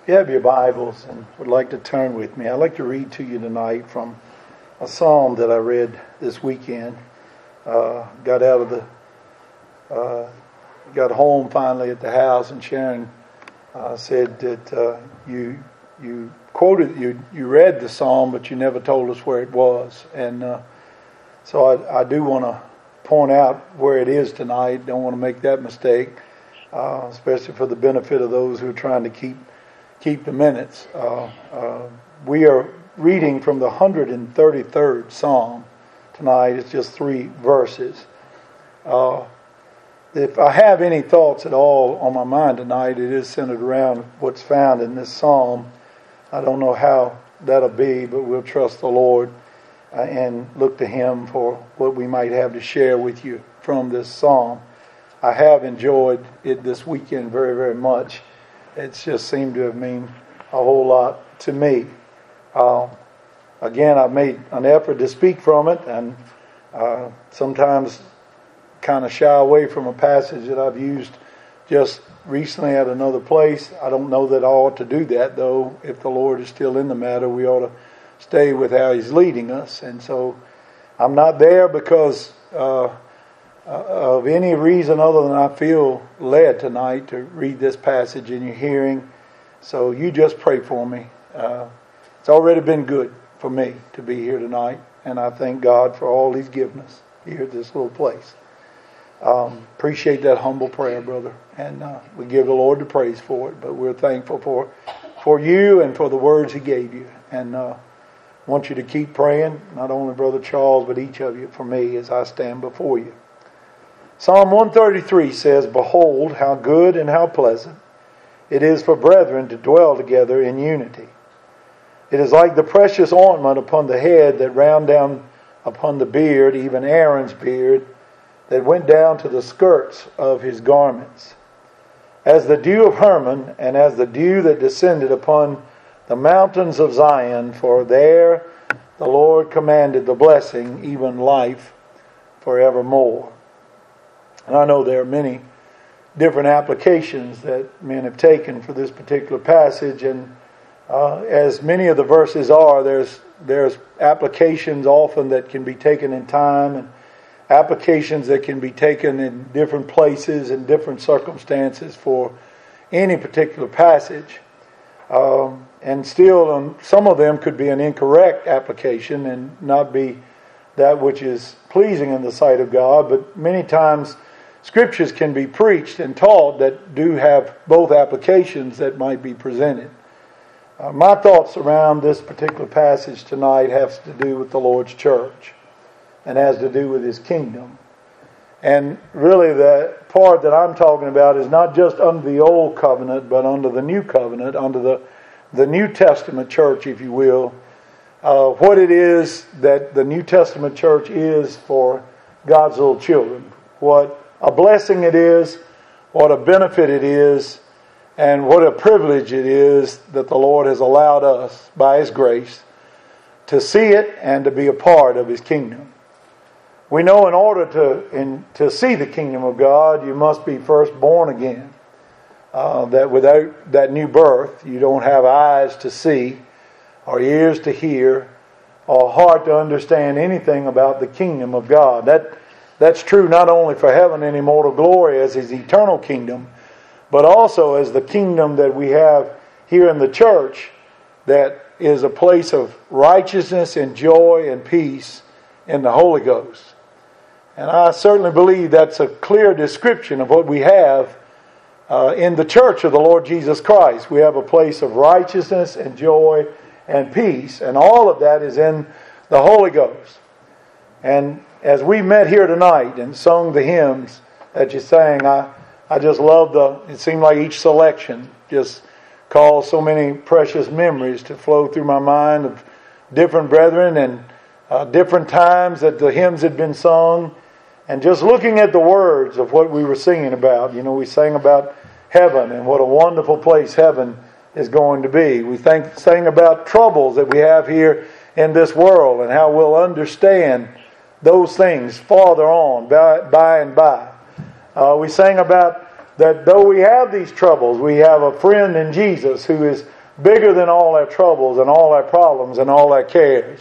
If you have your Bibles and would like to turn with me, I'd like to read to you tonight from a psalm that I read this weekend. Got home finally at the house, and Sharon said that you read the psalm, but you never told us where it was. And so I do want to point out where it is tonight. Don't want to make that mistake, especially for the benefit of those who are trying to keep the minutes. We are reading from the 133rd Psalm tonight. It's just 3 verses. If I have any thoughts at all on my mind tonight, it is centered around what's found in this Psalm. I don't know how that'll be, but we'll trust the Lord and look to Him for what we might have to share with you from this Psalm. I have enjoyed it this weekend very, very much. It's just seemed to have meant a whole lot to me. Again, I've made an effort to speak from it, and sometimes kind of shy away from a passage that I've used just recently at another place. I don't know that I ought to do that, though. If the Lord is still in the matter, we ought to stay with how He's leading us. And so I'm not there because of any reason other than I feel led tonight to read this passage in your hearing. So you just pray for me. It's already been good for me to be here tonight, and I thank God for all He's given us here at this little place. Appreciate that humble prayer, brother, and we give the Lord the praise for it. But we're thankful for you and for the words He gave you, and want you to keep praying, not only Brother Charles, but each of you for me as I stand before you. Psalm 133 says, "Behold, how good and how pleasant it is for brethren to dwell together in unity. It is like the precious ointment upon the head that ran down upon the beard, even Aaron's beard, that went down to the skirts of his garments. As the dew of Hermon, and as the dew that descended upon the mountains of Zion, for there the Lord commanded the blessing, even life forevermore." And I know there are many different applications that men have taken for this particular passage, and as many of the verses are, there's applications often that can be taken in time, and applications that can be taken in different places and different circumstances for any particular passage. And still, some of them could be an incorrect application and not be that which is pleasing in the sight of God, but many times Scriptures can be preached and taught that do have both applications that might be presented. My thoughts around this particular passage tonight has to do with the Lord's church and has to do with His kingdom. And really the part that I'm talking about is not just under the Old Covenant, but under the New Covenant, under the New Testament church, if you will. What it is that the New Testament church is for God's little children. What a blessing it is, what a benefit it is, and what a privilege it is that the Lord has allowed us, by His grace, to see it and to be a part of His kingdom. We know in order to see the kingdom of God, you must be first born again. That without that new birth, you don't have eyes to see, or ears to hear, or a heart to understand anything about the kingdom of God. That's true not only for heaven and immortal glory as His eternal kingdom, but also as the kingdom that we have here in the church, that is a place of righteousness and joy and peace in the Holy Ghost. And I certainly believe that's a clear description of what we have in the church of the Lord Jesus Christ. We have a place of righteousness and joy and peace, and all of that is in the Holy Ghost. And as we met here tonight and sung the hymns that you sang, I just love it seemed like each selection just caused so many precious memories to flow through my mind of different brethren and different times that the hymns had been sung, and just looking at the words of what we were singing about. You know, we sang about heaven and what a wonderful place heaven is going to be. We sang about troubles that we have here in this world and how we'll understand those things farther on, by and by. We sang about that though we have these troubles, we have a friend in Jesus who is bigger than all our troubles and all our problems and all our cares.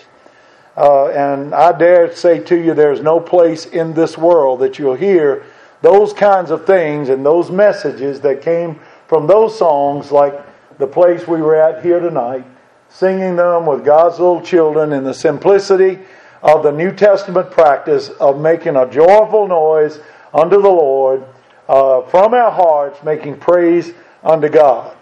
And I dare say to you, there's no place in this world that you'll hear those kinds of things and those messages that came from those songs like the place we were at here tonight, singing them with God's little children in the simplicity of the New Testament practice of making a joyful noise unto the Lord from our hearts, making praise unto God.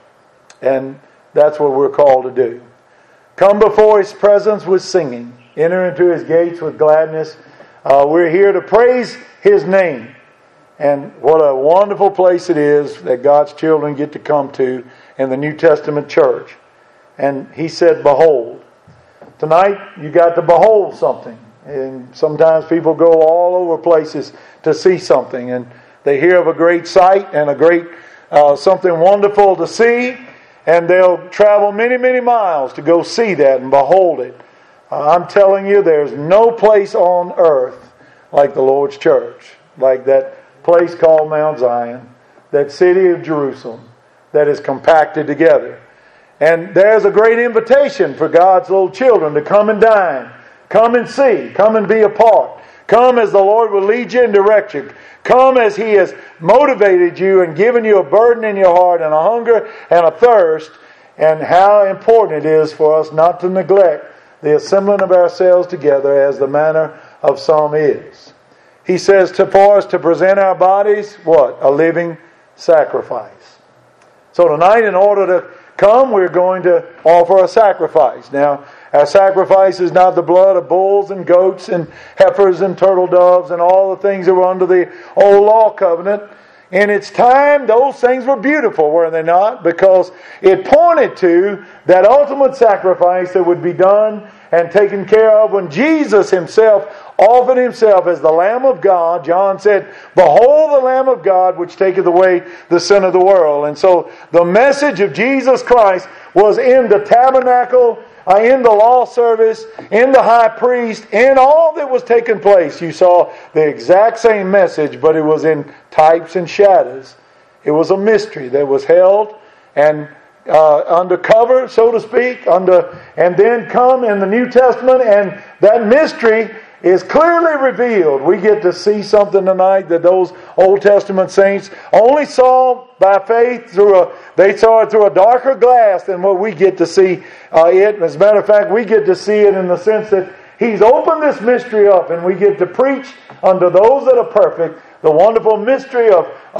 And that's what we're called to do. Come before His presence with singing. Enter into His gates with gladness. We're here to praise His name. And what a wonderful place it is that God's children get to come to in the New Testament church. And He said, behold. Tonight, you got to behold something. And sometimes people go all over places to see something. And they hear of a great sight and a great something wonderful to see. And they'll travel many, many miles to go see that and behold it. I'm telling you, there's no place on earth like the Lord's church. Like that place called Mount Zion. That city of Jerusalem that is compacted together. And there's a great invitation for God's little children to come and dine. Come and see. Come and be a part. Come as the Lord will lead you and direct you. Come as He has motivated you and given you a burden in your heart and a hunger and a thirst. And how important it is for us not to neglect the assembling of ourselves together as the manner of some is. He says for us to present our bodies, what? A living sacrifice. So tonight, in order to come, we're going to offer a sacrifice. Now, our sacrifice is not the blood of bulls and goats and heifers and turtle doves and all the things that were under the old law covenant. In its time, those things were beautiful, were they not? Because it pointed to that ultimate sacrifice that would be done and taken care of when Jesus Himself offered Himself as the Lamb of God. John said, behold the Lamb of God which taketh away the sin of the world. And so the message of Jesus Christ was in the tabernacle, in the law service, in the high priest, in all that was taking place. You saw the exact same message, but it was in types and shadows. It was a mystery that was held and undercover, so to speak, and then come in the New Testament, and that mystery is clearly revealed. We get to see something tonight that those Old Testament saints only saw by faith they saw it through a darker glass than what we get to see it. As a matter of fact, we get to see it in the sense that He's opened this mystery up, and we get to preach unto those that are perfect the wonderful mystery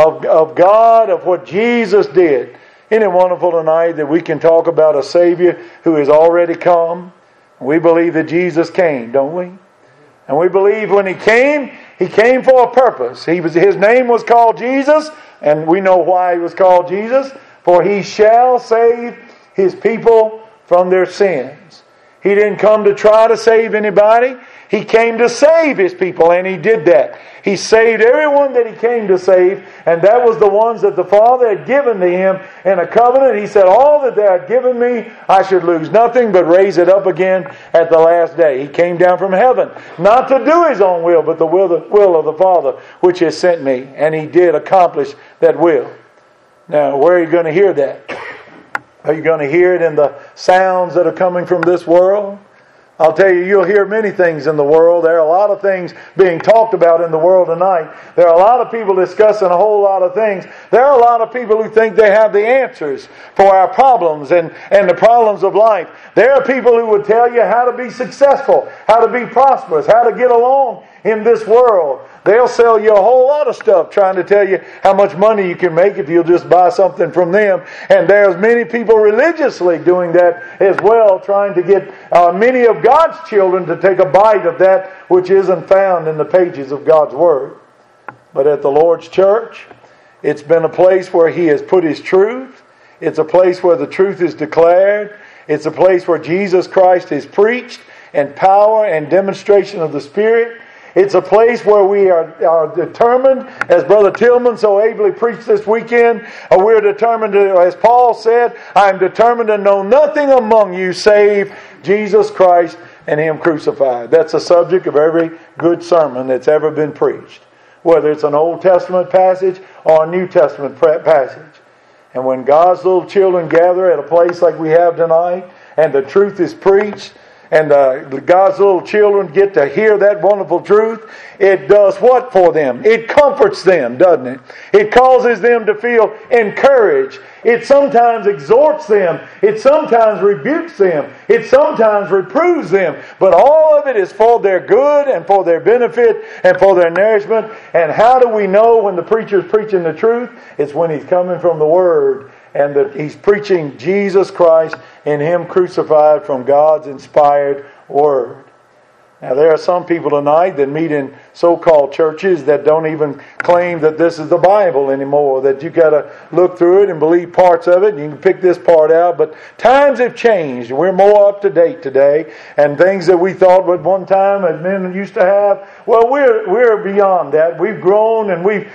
of God, of what Jesus did. Isn't it wonderful tonight that we can talk about a Savior who has already come? We believe that Jesus came, don't we? And we believe when He came for a purpose. His name was called Jesus, and we know why He was called Jesus. For He shall save His people from their sins. He didn't come to try to save anybody. He came to save His people, and He did that. He saved everyone that He came to save, and that was the ones that the Father had given to Him in a covenant. He said, all that they had given me, I should lose nothing but raise it up again at the last day. He came down from heaven, not to do His own will, but the will of the Father, which has sent me. And He did accomplish that will. Now, where are you going to hear that? Are you going to hear it in the sounds that are coming from this world? I'll tell you, you'll hear many things in the world. There are a lot of things being talked about in the world tonight. There are a lot of people discussing a whole lot of things. There are a lot of people who think they have the answers for our problems and the problems of life. There are people who would tell you how to be successful, how to be prosperous, how to get along in this world. They'll sell you a whole lot of stuff trying to tell you how much money you can make if you'll just buy something from them. And there's many people religiously doing that as well, trying to get many of God's children to take a bite of that which isn't found in the pages of God's Word. But at the Lord's church, it's been a place where He has put His truth. It's a place where the truth is declared. It's a place where Jesus Christ is preached and power and demonstration of the Spirit. It's a place where we are determined, as Brother Tillman so ably preached this weekend, we're determined to, as Paul said, I am determined to know nothing among you save Jesus Christ and Him crucified. That's the subject of every good sermon that's ever been preached. whether it's an Old Testament passage or a New Testament passage. And when God's little children gather at a place like we have tonight, and the truth is preached, and God's little children get to hear that wonderful truth, it does what for them? It comforts them, doesn't it? It causes them to feel encouraged. It sometimes exhorts them. It sometimes rebukes them. It sometimes reproves them. But all of it is for their good and for their benefit and for their nourishment. And how do we know when the preacher is preaching the truth? It's when he's coming from the Word, and that he's preaching Jesus Christ and Him crucified from God's inspired Word. Now, there are some people tonight that meet in so-called churches that don't even claim that this is the Bible anymore, that you got to look through it and believe parts of it, and you can pick this part out. But times have changed. We're more up to date today, and things that we thought at one time as men used to have, well, we're beyond that. We've grown and we've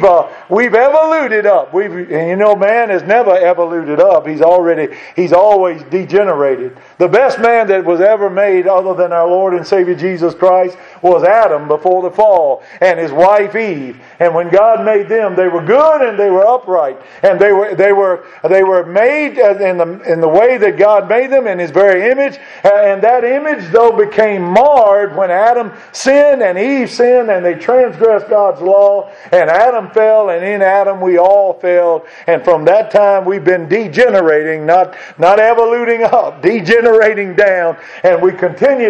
evoluted up. And man has never evoluted up. He's always degenerated. The best man that was ever made, other than our Lord and Savior Jesus Christ, was Adam before the fall, and his wife Eve. And when God made them, they were good and they were upright, and they were made in the way that God made them, in His very image. And that image, though, became marred when Adam sinned and Eve sinned, and they transgressed God's law. And Adam fell, and in Adam we all failed. And from that time we've been degenerating, not evoluting up, degenerating down. And we would continue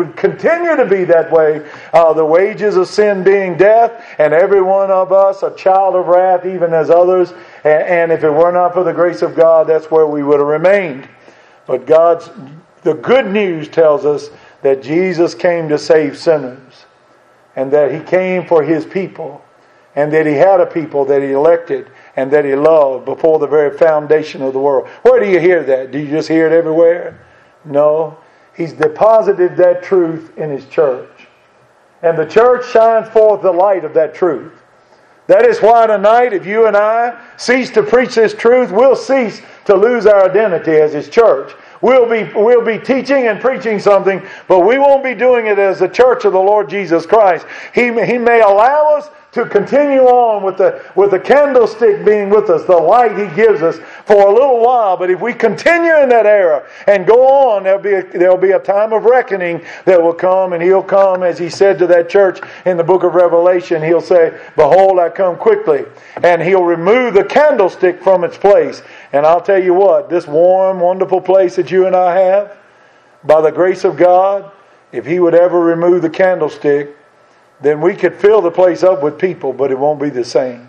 to be that way. The wages of sin being death, and every one of us a child of wrath, even as others. And if it were not for the grace of God, that's where we would have remained. But the good news tells us that Jesus came to save sinners, and that He came for His people, and that He had a people that He elected and that He loved before the very foundation of the world. Where do you hear that? Do you just hear it everywhere? No. He's deposited that truth in His church. And the church shines forth the light of that truth. That is why tonight, if you and I cease to preach this truth, we'll cease to lose our identity as His church. We'll be teaching and preaching something, but we won't be doing it as the church of the Lord Jesus Christ. He may allow us to continue on with the candlestick being with us, the light He gives us for a little while. But if we continue in that era and go on, there'll be a time of reckoning that will come, and He'll come, as He said to that church in the book of Revelation. He'll say, "Behold, I come quickly," and He'll remove the candlestick from its place. And I'll tell you what, this warm, wonderful place that you and I have, by the grace of God, if He would ever remove the candlestick, then we could fill the place up with people, but it won't be the same.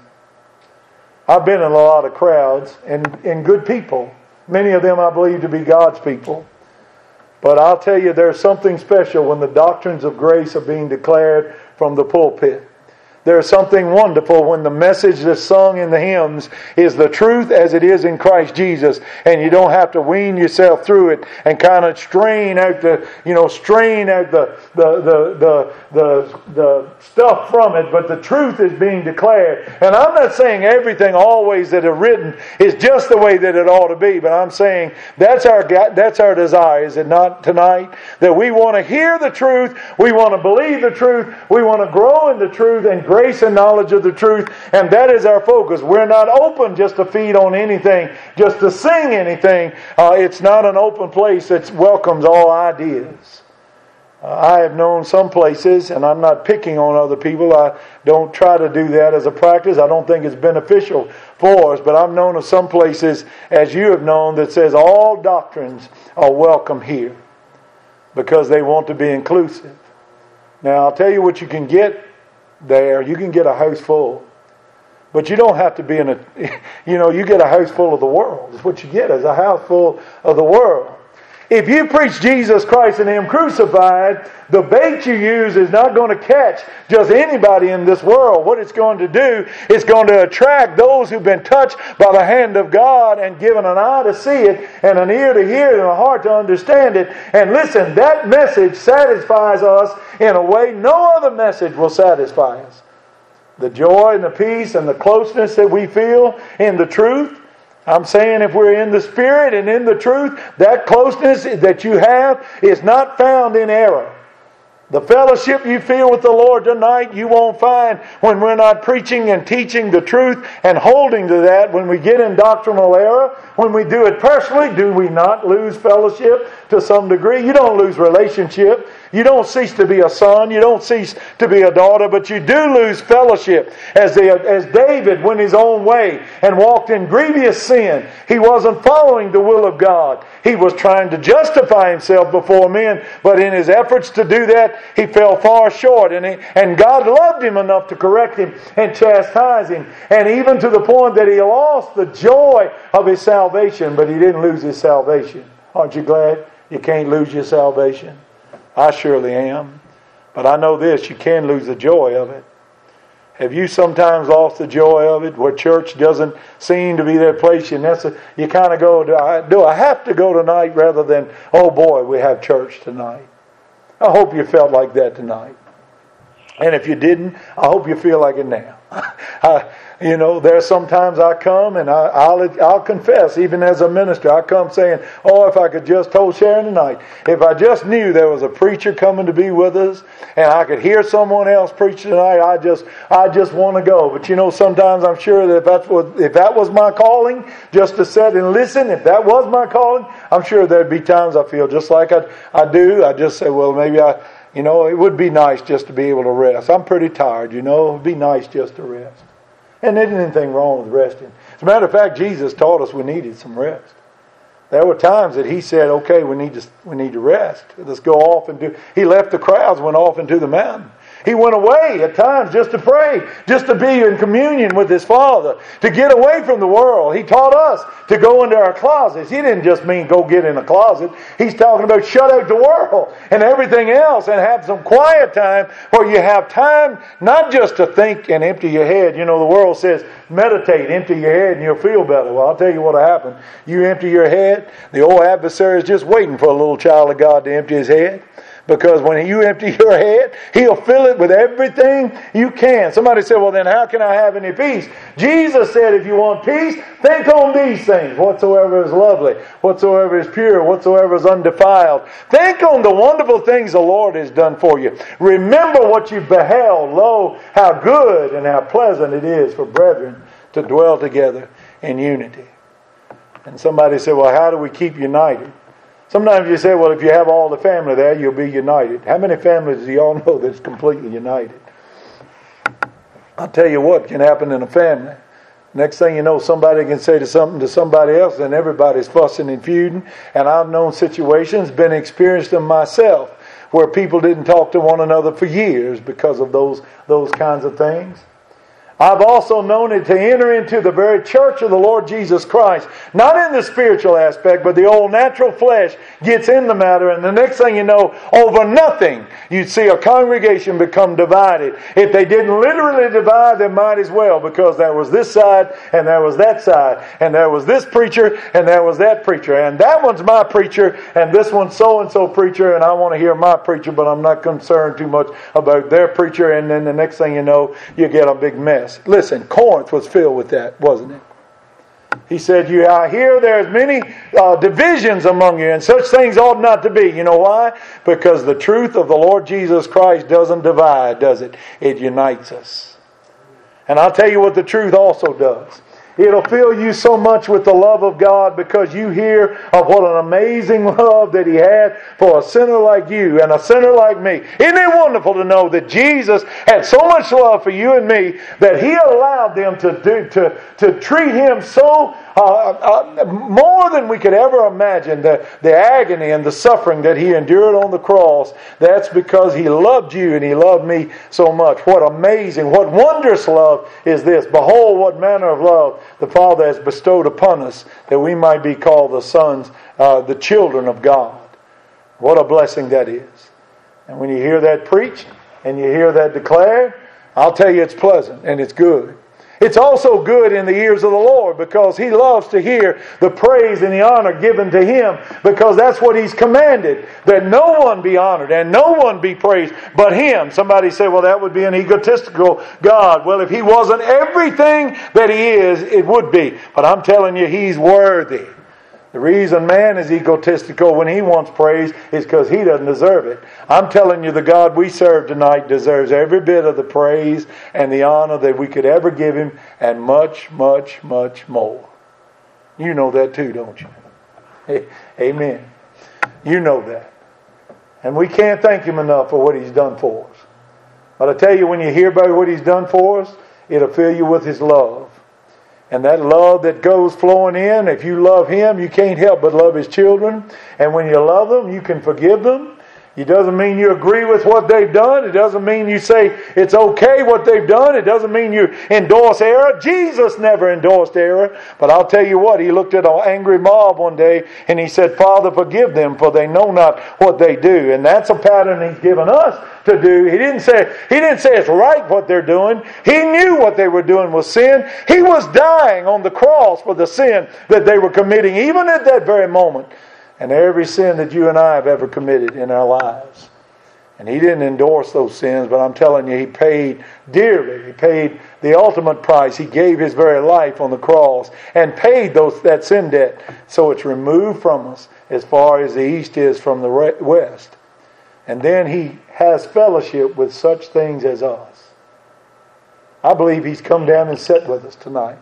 I've been in a lot of crowds and good people. Many of them I believe to be God's people. But I'll tell you, there's something special when the doctrines of grace are being declared from the pulpit. There's something wonderful when the message that's sung in the hymns is the truth as it is in Christ Jesus, and you don't have to wean yourself through it and kind of strain out the stuff from it, but the truth is being declared. And I'm not saying everything always that is written is just the way that it ought to be, but I'm saying that's our desire, is it not, tonight? That we want to hear the truth, we want to believe the truth, we want to grow in the truth and grace and knowledge of the truth, and that is our focus. We're not open just to feed on anything, just to sing anything. It's not an open place that welcomes all ideas. I have known some places, and I'm not picking on other people. I don't try to do that as a practice. I don't think it's beneficial for us, but I've known of some places, as you have known, that says all doctrines are welcome here because they want to be inclusive. Now, I'll tell you what you can get there. You can get a house full, but you don't have to be in you get a house full of the world. It's what you get, is a house full of the world. If you preach Jesus Christ and Him crucified, the bait you use is not going to catch just anybody in this world. What it's going to do is going to attract those who've been touched by the hand of God and given an eye to see it and an ear to hear it and a heart to understand it. And listen, that message satisfies us in a way no other message will satisfy us. The joy and the peace and the closeness that we feel in the truth. I'm saying if we're in the Spirit and in the truth, that closeness that you have is not found in error. The fellowship you feel with the Lord tonight, you won't find when we're not preaching and teaching the truth and holding to that. When we get in doctrinal error, when we do it personally, do we not lose fellowship to some degree? You don't lose relationship. You don't cease to be a son. You don't cease to be a daughter, but you do lose fellowship. As David went his own way and walked in grievous sin, he wasn't following the will of God. He was trying to justify himself before men, but in his efforts to do that, he fell far short. And God loved him enough to correct him and chastise him, and even to the point that he lost the joy of his salvation, but he didn't lose his salvation. Aren't you glad you can't lose your salvation? I surely am. But I know this, you can lose the joy of it. Have you sometimes lost the joy of it, where church doesn't seem to be that place? You kind of go, do I have to go tonight, rather than, oh boy, we have church tonight. I hope you felt like that tonight. And if you didn't, I hope you feel like it now. There's sometimes I come and I'll confess, even as a minister, I come saying, oh, if I could just told Sharon tonight, if I just knew there was a preacher coming to be with us and I could hear someone else preach tonight, I just want to go. But sometimes I'm sure that if that was my calling, just to sit and listen, if that was my calling, I'm sure there'd be times I feel just like I do. I just say, well, maybe it would be nice just to be able to rest. I'm pretty tired, it would be nice just to rest. And there isn't anything wrong with resting. As a matter of fact, Jesus taught us we needed some rest. There were times that He said, okay, we need to rest. Let's go off and do. He left the crowds, went off into the mountain. He went away at times just to pray, just to be in communion with His Father, to get away from the world. He taught us to go into our closets. He didn't just mean go get in a closet. He's talking about shut out the world and everything else and have some quiet time where you have time not just to think and empty your head. The world says meditate, empty your head and you'll feel better. Well, I'll tell you what'll happen. You empty your head, the old adversary is just waiting for a little child of God to empty his head. Because when you empty your head, He'll fill it with everything you can. Somebody said, well then how can I have any peace? Jesus said, if you want peace, think on these things. Whatsoever is lovely, whatsoever is pure, whatsoever is undefiled. Think on the wonderful things the Lord has done for you. Remember what you beheld. Lo, how good and how pleasant it is for brethren to dwell together in unity. And somebody said, well, how do we keep united? Sometimes you say, well, if you have all the family there, you'll be united. How many families do y'all know that's completely united? I'll tell you what can happen in a family. Next thing you know, somebody can say something to somebody else, and everybody's fussing and feuding. And I've known situations, been experienced them myself, where people didn't talk to one another for years because of those kinds of things. I've also known it to enter into the very church of the Lord Jesus Christ. Not in the spiritual aspect, but the old natural flesh gets in the matter. And the next thing you know, over nothing, you'd see a congregation become divided. If they didn't literally divide, they might as well. Because there was this side, and there was that side. And there was this preacher, and there was that preacher. And that one's my preacher, and this one's so-and-so preacher, and I want to hear my preacher, but I'm not concerned too much about their preacher. And then the next thing you know, you get a big mess. Listen, Corinth was filled with that, wasn't it? He said, I hear there's many divisions among you, and such things ought not to be. You know why? Because the truth of the Lord Jesus Christ doesn't divide, does it? It unites us. And I'll tell you what the truth also does. It'll fill you so much with the love of God because you hear of what an amazing love that He had for a sinner like you and a sinner like me. Isn't it wonderful to know that Jesus had so much love for you and me that He allowed them to treat Him so more than we could ever imagine, the agony and the suffering that He endured on the cross. That's because He loved you and He loved me so much. What amazing, what wondrous love is this. Behold, what manner of love the Father has bestowed upon us, that we might be called the sons, the children of God. What a blessing that is. And when you hear that preached and you hear that declared, I'll tell you it's pleasant and it's good. It's also good in the ears of the Lord because He loves to hear the praise and the honor given to Him, because that's what He's commanded, that no one be honored and no one be praised but Him. Somebody say, well, that would be an egotistical God. Well, if He wasn't everything that He is, it would be. But I'm telling you, He's worthy. The reason man is egotistical when he wants praise is because he doesn't deserve it. I'm telling you, the God we serve tonight deserves every bit of the praise and the honor that we could ever give Him, and much, much, much more. You know that too, don't you? Amen. You know that. And we can't thank Him enough for what He's done for us. But I tell you, when you hear about what He's done for us, it'll fill you with His love. And that love that goes flowing in, if you love Him, you can't help but love His children. And when you love them, you can forgive them. It doesn't mean you agree with what they've done. It doesn't mean you say it's okay what they've done. It doesn't mean you endorse error. Jesus never endorsed error. But I'll tell you what, He looked at an angry mob one day and He said, Father, forgive them, for they know not what they do. And that's a pattern He's given us to do. He didn't say it's right what they're doing. He knew what they were doing was sin. He was dying on the cross for the sin that they were committing, even at that very moment. And every sin that you and I have ever committed in our lives. And He didn't endorse those sins, but I'm telling you, He paid dearly. He paid the ultimate price. He gave His very life on the cross and paid that sin debt, so it's removed from us as far as the east is from the west. And then He has fellowship with such things as us. I believe He's come down and sat with us tonight.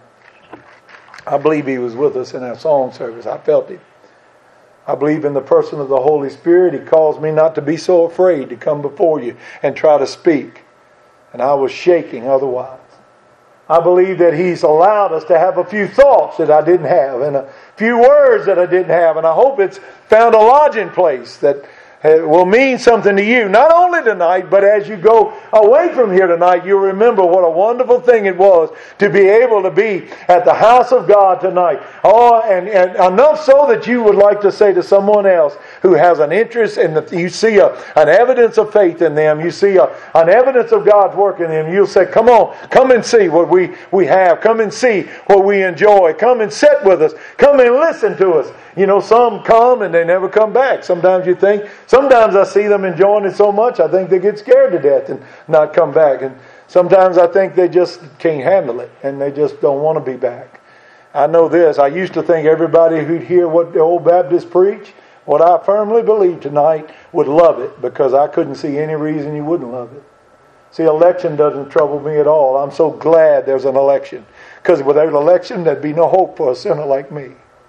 I believe He was with us in our song service. I felt Him. I believe in the person of the Holy Spirit. He calls me not to be so afraid to come before you and try to speak. And I was shaking otherwise. I believe that He's allowed us to have a few thoughts that I didn't have, and a few words that I didn't have. And I hope it's found a lodging place that will mean something to you, not only tonight, but as you go away from here tonight, you'll remember what a wonderful thing it was to be able to be at the house of God tonight. Oh, and enough so that you would like to say to someone else who has an interest in you see an evidence of faith in them, you see an evidence of God's work in them, you'll say, come on, come and see what we have, come and see what we enjoy, come and sit with us, come and listen to us. You know, some come and they never come back. Sometimes I see them enjoying it so much, I think they get scared to death and not come back. And sometimes I think they just can't handle it and they just don't want to be back. I know this. I used to think everybody who'd hear what the old Baptists preach, what I firmly believe tonight, would love it, because I couldn't see any reason you wouldn't love it. See, election doesn't trouble me at all. I'm so glad there's an election, because without election there'd be no hope for a sinner like me.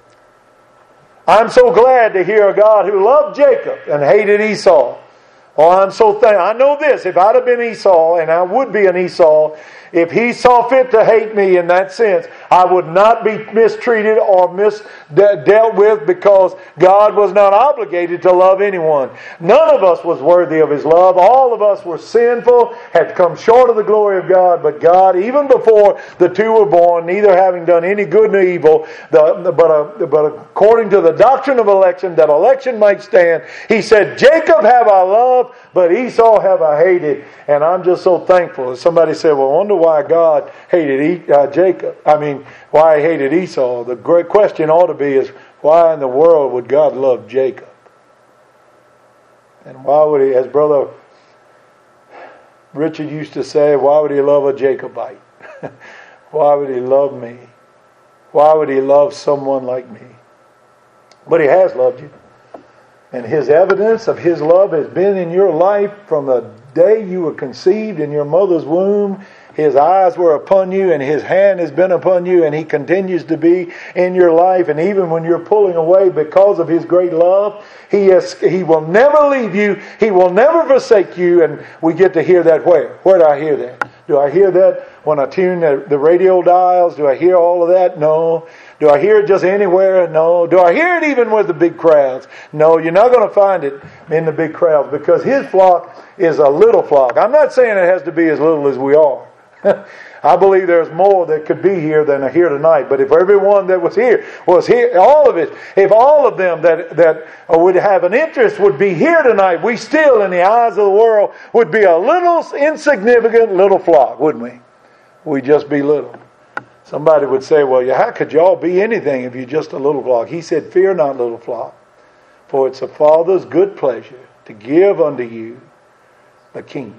I'm so glad to hear a God who loved Jacob and hated Esau. Oh, I'm so thankful. I know this. If I'd have been Esau, and I would be an Esau, if he saw fit to hate me in that sense, I would not be mistreated or dealt with, because God was not obligated to love anyone. None of us was worthy of His love. All of us were sinful, had come short of the glory of God. But God, even before the two were born, neither having done any good nor evil, but according to the doctrine of election, that election might stand, He said, Jacob have I loved, but Esau have I hated. And I'm just so thankful. Somebody said, well, I wonder why God hated Jacob. Why He hated Esau. The great question ought to be is, why in the world would God love Jacob? And why would He, as Brother Richard used to say, why would He love a Jacobite? Why would He love me? Why would He love someone like me? But He has loved you. And His evidence of His love has been in your life from the day you were conceived in your mother's womb. His eyes were upon you, and His hand has been upon you, and He continues to be in your life. And even when you're pulling away because of His great love, He will never leave you. He will never forsake you. And we get to hear that where? Where do I hear that? Do I hear that when I tune the radio dials? Do I hear all of that? No. Do I hear it just anywhere? No. Do I hear it even with the big crowds? No, you're not going to find it in the big crowds, because His flock is a little flock. I'm not saying it has to be as little as we are. I believe there's more that could be here than are here tonight. But if everyone that was here, all of it, if all of them that would have an interest would be here tonight, we still, in the eyes of the world, would be a little insignificant little flock, wouldn't we? We'd just be little. Somebody would say, well, how could y'all be anything if you're just a little flock? He said, fear not, little flock, for it's the Father's good pleasure to give unto you the kingdom.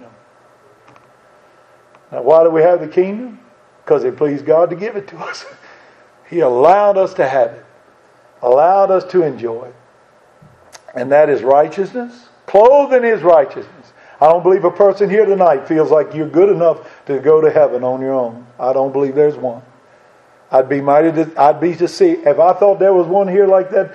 Now, why do we have the kingdom? Because it pleased God to give it to us. He allowed us to have it. allowed us to enjoy. And that is righteousness, clothed in His righteousness. I don't believe a person here tonight feels like you're good enough to go to heaven on your own. I don't believe there's one. I'd be to see. If I thought there was one here like that,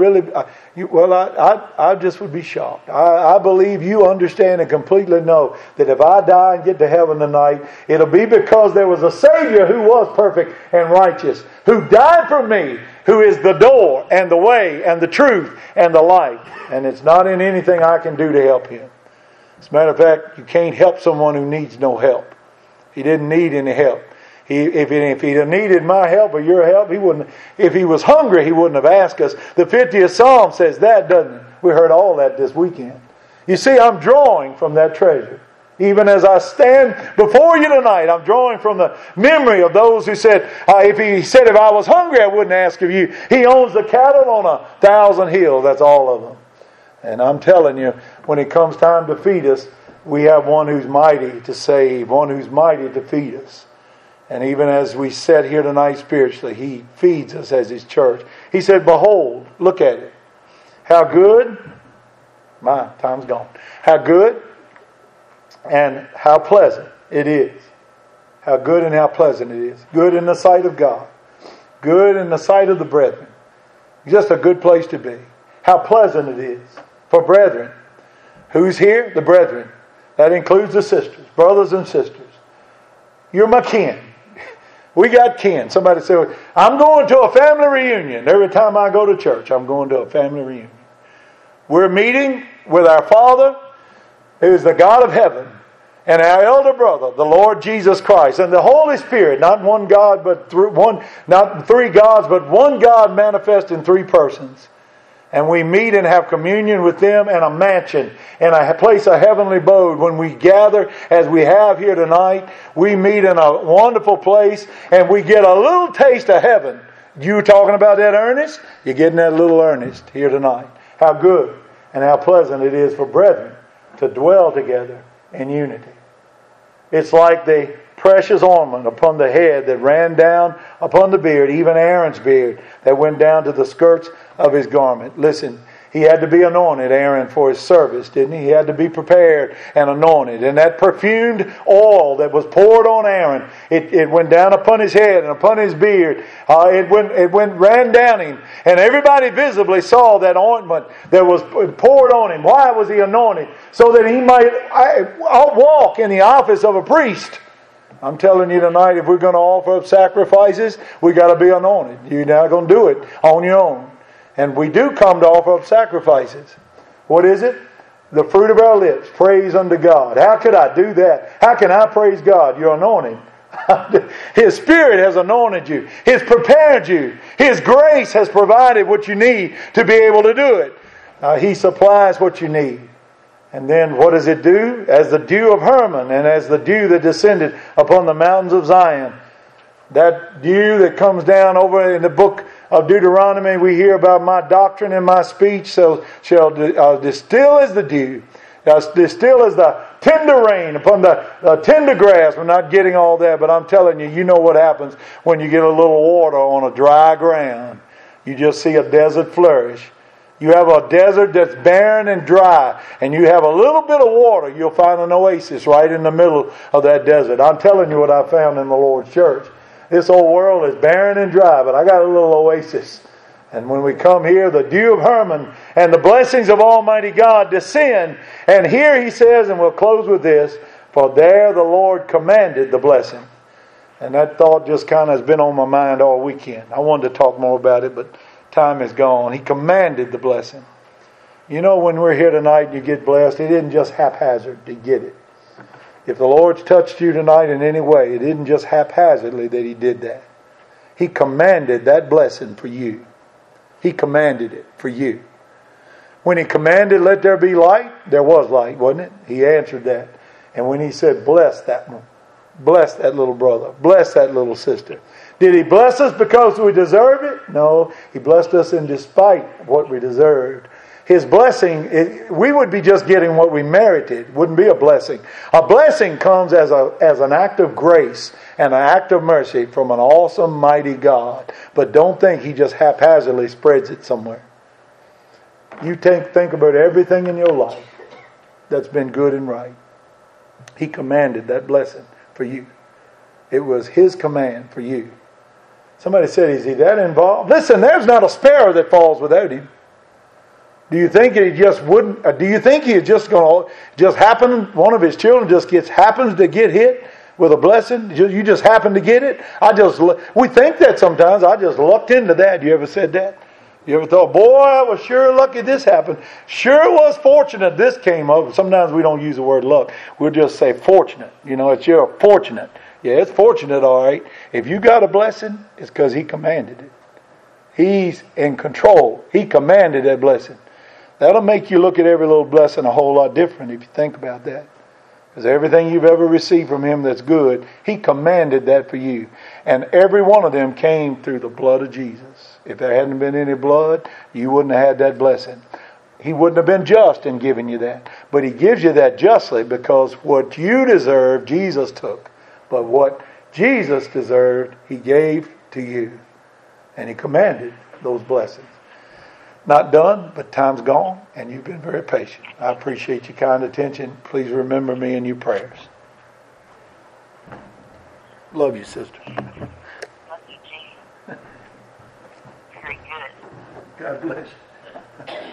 I just would be shocked. I believe you understand and completely know that if I die and get to heaven tonight, it'll be because there was a Savior who was perfect and righteous, who died for me, who is the door and the way and the truth and the light. And it's not in anything I can do to help him. As a matter of fact, you can't help someone who needs no help. He didn't need any help. If he'd have needed my help or your help, he wouldn't. If he was hungry, he wouldn't have asked us. The 50th Psalm says that, doesn't it? We heard all that this weekend. You see, I'm drawing from that treasure. Even as I stand before you tonight, I'm drawing from the memory of those who said, if I was hungry, I wouldn't ask of you. He owns the cattle on 1,000 hills. That's all of them. And I'm telling you, when it comes time to feed us, we have one who's mighty to save, one who's mighty to feed us. And even as we sit here tonight spiritually, He feeds us as His church. He said, behold, look at it. How good, my time's gone. How good and how pleasant it is. How good and how pleasant it is. Good in the sight of God. Good in the sight of the brethren. Just a good place to be. How pleasant it is for brethren. Who's here? The brethren. That includes the sisters, brothers and sisters. You're my kin. We got kin. Somebody said, I'm going to a family reunion. Every time I go to church, I'm going to a family reunion. We're meeting with our Father, who is the God of heaven, and our elder brother, the Lord Jesus Christ, and the Holy Spirit. Not one God, but not three gods, but one God manifest in three persons. And we meet and have communion with them in a mansion, in a place of heavenly abode. When we gather, as we have here tonight, we meet in a wonderful place, and we get a little taste of heaven. You talking about that earnest? You're getting that little earnest here tonight. How good and how pleasant it is for brethren to dwell together in unity. It's like the precious ornament upon the head that ran down upon the beard, even Aaron's beard, that went down to the skirts of his garment. Listen, he had to be anointed, Aaron, for his service, didn't he? He had to be prepared and anointed. And that perfumed oil that was poured on Aaron, it went down upon his head and upon his beard. Ran down him. And everybody visibly saw that ointment that was poured on him. Why was he anointed? So that he might walk in the office of a priest. I'm telling you tonight, if we're going to offer up sacrifices, we got to be anointed. You're not going to do it on your own. And we do come to offer up sacrifices. What is it? The fruit of our lips, praise unto God. How could I do that? How can I praise God? You're anointed. His Spirit has anointed you. He's prepared you. His grace has provided what you need to be able to do it. He supplies what you need. And then what does it do? As the dew of Hermon and as the dew that descended upon the mountains of Zion. That dew that comes down over in the book of Deuteronomy, we hear about my doctrine and my speech, so shall distill as the dew, distill as the tender rain upon the tender grass. We're not getting all that, but I'm telling you, you know what happens when you get a little water on a dry ground. You just see a desert flourish. You have a desert that's barren and dry, and you have a little bit of water, you'll find an oasis right in the middle of that desert. I'm telling you what I found in the Lord's church. This old world is barren and dry, but I got a little oasis. And when we come here, the dew of Hermon and the blessings of Almighty God descend. And here he says, and we'll close with this, for there the Lord commanded the blessing. And that thought just kind of has been on my mind all weekend. I wanted to talk more about it, but time is gone. He commanded the blessing. You know, when we're here tonight and you get blessed, it isn't just haphazard to get it. If the Lord's touched you tonight in any way, it isn't just haphazardly that He did that. He commanded that blessing for you. He commanded it for you. When He commanded, let there be light, there was light, wasn't it? He answered that. And when He said, bless that one, bless that little brother, bless that little sister. Did He bless us because we deserve it? No. He blessed us in despite what we deserved. His blessing, we would be just getting what we merited. Wouldn't be a blessing. A blessing comes as an act of grace and an act of mercy from an awesome, mighty God. But don't think He just haphazardly spreads it somewhere. You think about everything in your life that's been good and right. He commanded that blessing for you. It was His command for you. Somebody said, is He that involved? Listen, there's not a sparrow that falls without Him. Do you think He just wouldn't? Do you think He just going to just happen? One of His children just happens to get hit with a blessing. You just happen to get it. We think that sometimes. I just lucked into that. You ever said that? You ever thought, boy, I was sure lucky this happened. Sure was fortunate this came up. Sometimes we don't use the word luck. We'll just say fortunate. It's you're fortunate. Yeah, it's fortunate, all right. If you got a blessing, it's because He commanded it. He's in control. He commanded that blessing. That'll make you look at every little blessing a whole lot different if you think about that. Because everything you've ever received from Him that's good, He commanded that for you. And every one of them came through the blood of Jesus. If there hadn't been any blood, you wouldn't have had that blessing. He wouldn't have been just in giving you that. But He gives you that justly because what you deserve, Jesus took. But what Jesus deserved, He gave to you. And He commanded those blessings. Not done, but time's gone, and you've been very patient. I appreciate your kind attention. Please remember me in your prayers. Love you, sister. Love you, Jesus. Very good. God bless you.